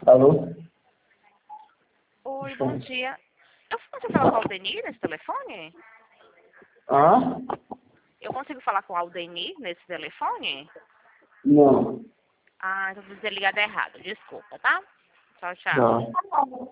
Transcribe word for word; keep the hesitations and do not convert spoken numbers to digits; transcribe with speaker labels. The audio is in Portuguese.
Speaker 1: Alô?
Speaker 2: Oi, bom dia. Eu consigo falar com o Aldenir nesse telefone?
Speaker 1: Hã?
Speaker 2: Eu consigo falar com o Aldenir nesse telefone?
Speaker 1: Não.
Speaker 2: Ah, então vou ter ligado errado. Desculpa, tá? Tchau, tchau.
Speaker 1: Não.